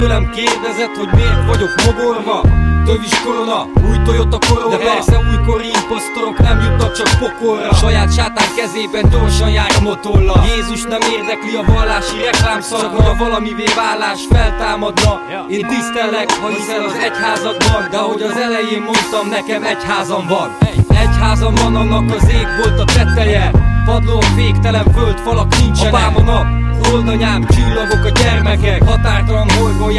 Tőlem kérdezed, hogy miért vagyok mogorva? Tövis korona, új Toyota Corolla. De persze újkori imposztorok nem jutnak csak pokolra. Saját sátán kezében gyorsan jár a motorla. Jézus nem érdekli a vallási reklámszak. Ha valamivé válás feltámadna, én tisztellek, ha hiszel az egyházadban. De ahogy az elején mondtam, nekem egyházam van. Egyházam van, annak az ég volt a teteje. Padló a féktelen földfalak nincsenek. Apám a nap, holdanyám, csillagok a gyermekek. Határtalan horgon